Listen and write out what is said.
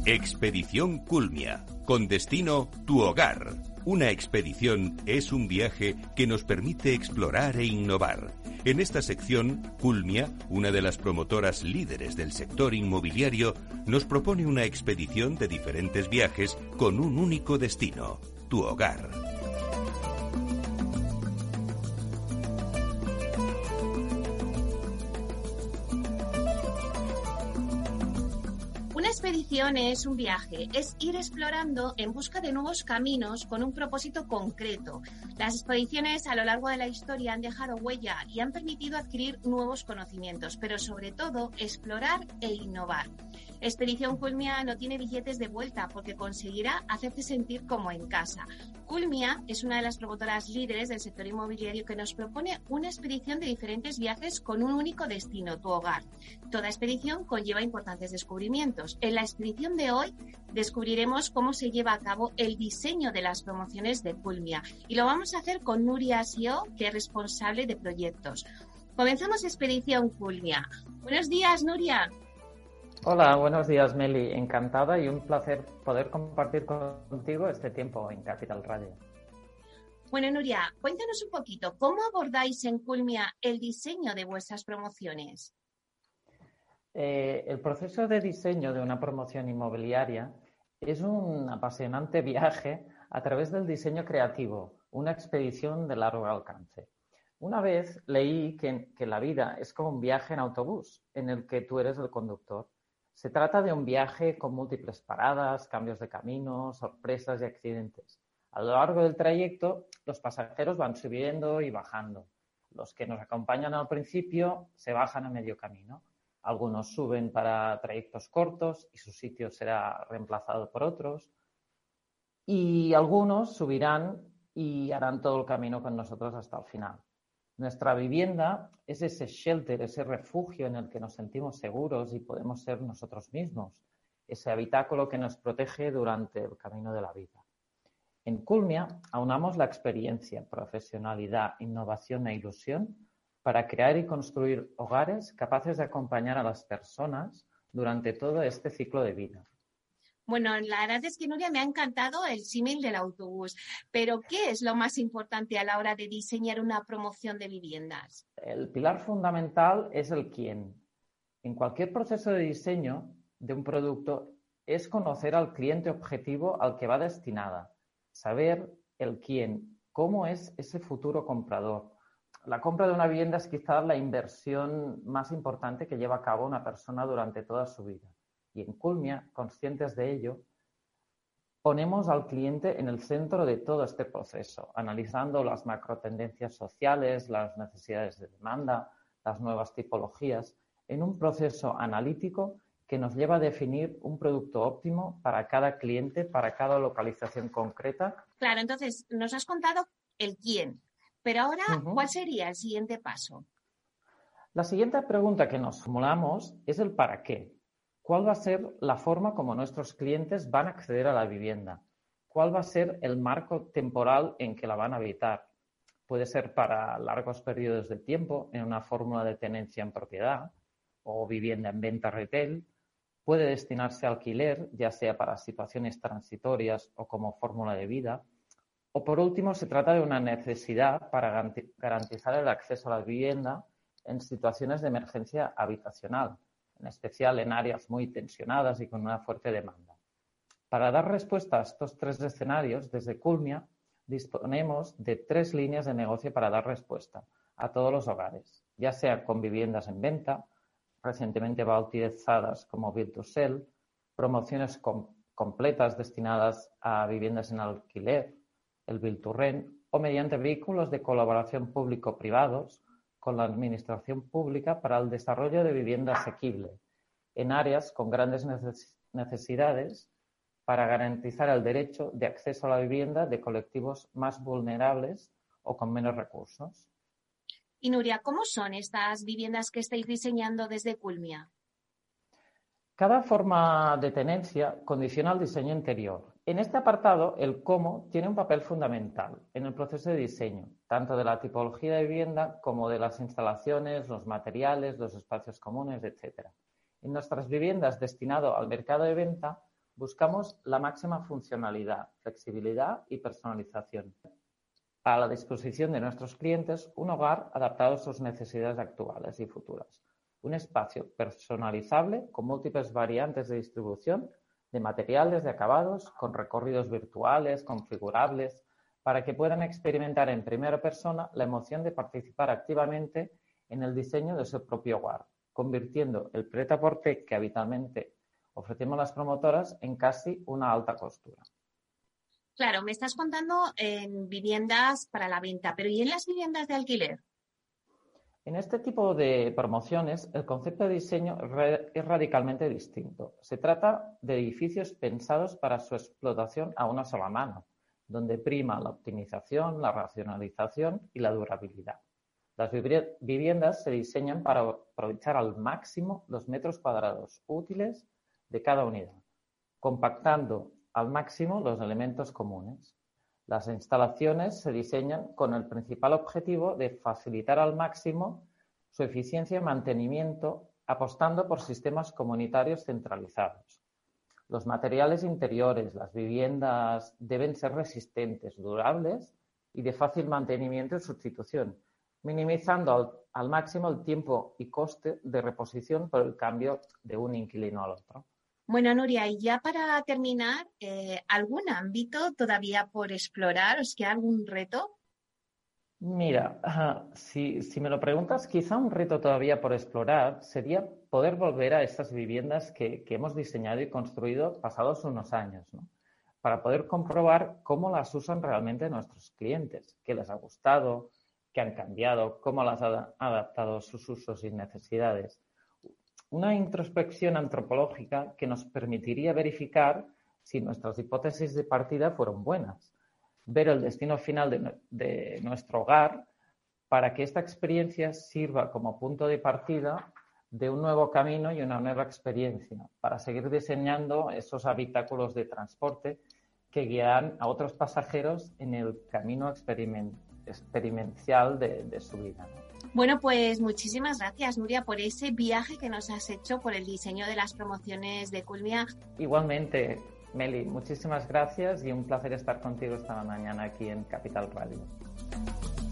Expedición Culmia, con destino tu hogar. Una expedición es un viaje que nos permite explorar e innovar. En esta sección, Culmia, una de las promotoras líderes del sector inmobiliario, nos propone una expedición de diferentes viajes con un único destino, tu hogar. Una expedición es un viaje, es ir explorando en busca de nuevos caminos con un propósito concreto. Las expediciones a lo largo de la historia han dejado huella y han permitido adquirir nuevos conocimientos, pero sobre todo explorar e innovar. Expedición Culmia no tiene billetes de vuelta porque conseguirá hacerte sentir como en casa. Culmia es una de las promotoras líderes del sector inmobiliario que nos propone una expedición de diferentes viajes con un único destino, tu hogar. Toda expedición conlleva importantes descubrimientos. En la expedición de hoy descubriremos cómo se lleva a cabo el diseño de las promociones de Culmia y lo vamos a hacer con Nuria Sió, que es responsable de proyectos. Comenzamos Expedición Culmia. Buenos días, Nuria. Hola, buenos días, Meli. Encantada y un placer poder compartir contigo este tiempo en Capital Radio. Bueno, Nuria, cuéntanos un poquito, ¿cómo abordáis en Culmia el diseño de vuestras promociones? El proceso de diseño de una promoción inmobiliaria es un apasionante viaje a través del diseño creativo, una expedición de largo alcance. Una vez leí que la vida es como un viaje en autobús, en el que tú eres el conductor. Se trata de un viaje con múltiples paradas, cambios de camino, sorpresas y accidentes. A lo largo del trayecto, los pasajeros van subiendo y bajando. Los que nos acompañan al principio se bajan a medio camino. Algunos suben para trayectos cortos y su sitio será reemplazado por otros. Y algunos subirán y harán todo el camino con nosotros hasta el final. Nuestra vivienda es ese shelter, ese refugio en el que nos sentimos seguros y podemos ser nosotros mismos, ese habitáculo que nos protege durante el camino de la vida. En Culmia aunamos la experiencia, profesionalidad, innovación e ilusión para crear y construir hogares capaces de acompañar a las personas durante todo este ciclo de vida. Bueno, la verdad es que, Nuria, me ha encantado el símil del autobús, pero ¿qué es lo más importante a la hora de diseñar una promoción de viviendas? El pilar fundamental es el quién. En cualquier proceso de diseño de un producto es conocer al cliente objetivo al que va destinada, saber el quién, cómo es ese futuro comprador. La compra de una vivienda es quizás la inversión más importante que lleva a cabo una persona durante toda su vida. Y en Culmia, conscientes de ello, ponemos al cliente en el centro de todo este proceso, analizando las macrotendencias sociales, las necesidades de demanda, las nuevas tipologías, en un proceso analítico que nos lleva a definir un producto óptimo para cada cliente, para cada localización concreta. Claro, entonces nos has contado el quién, pero ahora, ¿cuál sería el siguiente paso? La siguiente pregunta que nos formulamos es el para qué. ¿Cuál va a ser la forma como nuestros clientes van a acceder a la vivienda? ¿Cuál va a ser el marco temporal en que la van a habitar? Puede ser para largos periodos de tiempo en una fórmula de tenencia en propiedad o vivienda en venta retail. Puede destinarse a alquiler, ya sea para situaciones transitorias o como fórmula de vida. O por último, se trata de una necesidad para garantizar el acceso a la vivienda en situaciones de emergencia habitacional, en especial en áreas muy tensionadas y con una fuerte demanda. Para dar respuesta a estos tres escenarios, desde Culmia disponemos de 3 líneas de negocio para dar respuesta a todos los hogares, ya sea con viviendas en venta, recientemente bautizadas como Build to Sell, promociones completas destinadas a viviendas en alquiler, el Build to Rent, o mediante vehículos de colaboración público-privados con la administración pública para el desarrollo de vivienda asequible en áreas con grandes necesidades para garantizar el derecho de acceso a la vivienda de colectivos más vulnerables o con menos recursos. Y Nuria, ¿cómo son estas viviendas que estáis diseñando desde Culmia? Cada forma de tenencia condiciona el diseño interior. En este apartado, el cómo tiene un papel fundamental en el proceso de diseño, tanto de la tipología de vivienda como de las instalaciones, los materiales, los espacios comunes, etc. En nuestras viviendas destinado al mercado de venta, Buscamos la máxima funcionalidad, flexibilidad y personalización. A la disposición de nuestros clientes, un hogar adaptado a sus necesidades actuales y futuras. Un espacio personalizable con múltiples variantes de distribución de materiales, de acabados, con recorridos virtuales, configurables, para que puedan experimentar en primera persona la emoción de participar activamente en el diseño de su propio hogar, convirtiendo el prêt-à-porter que habitualmente ofrecemos las promotoras en casi una alta costura. Claro, me estás contando en viviendas para la venta, pero ¿y en las viviendas de alquiler? En este tipo de promociones, el concepto de diseño es radicalmente distinto. Se trata de edificios pensados para su explotación a una sola mano, donde prima la optimización, la racionalización y la durabilidad. Las viviendas se diseñan para aprovechar al máximo los metros cuadrados útiles de cada unidad, compactando al máximo los elementos comunes. Las instalaciones se diseñan con el principal objetivo de facilitar al máximo su eficiencia y mantenimiento, apostando por sistemas comunitarios centralizados. Los materiales interiores, las viviendas deben ser resistentes, durables y de fácil mantenimiento y sustitución, minimizando al máximo el tiempo y coste de reposición por el cambio de un inquilino al otro. Bueno, Nuria, y ya para terminar, ¿algún ámbito todavía por explorar? ¿Os queda algún reto? Mira, si me lo preguntas, quizá un reto todavía por explorar sería poder volver a estas viviendas que hemos diseñado y construido pasados unos años, ¿no? Para poder comprobar cómo las usan realmente nuestros clientes, qué les ha gustado, qué han cambiado, cómo las han adaptado a sus usos y necesidades. Una introspección antropológica que nos permitiría verificar si nuestras hipótesis de partida fueron buenas, ver el destino final de nuestro hogar para que esta experiencia sirva como punto de partida de un nuevo camino y una nueva experiencia para seguir diseñando esos habitáculos de transporte que guían a otros pasajeros en el camino experiencial de su vida, ¿no? Bueno, pues muchísimas gracias, Nuria, por ese viaje que nos has hecho por el diseño de las promociones de Culmia. Igualmente, Meli, muchísimas gracias y un placer estar contigo esta mañana aquí en Capital Radio.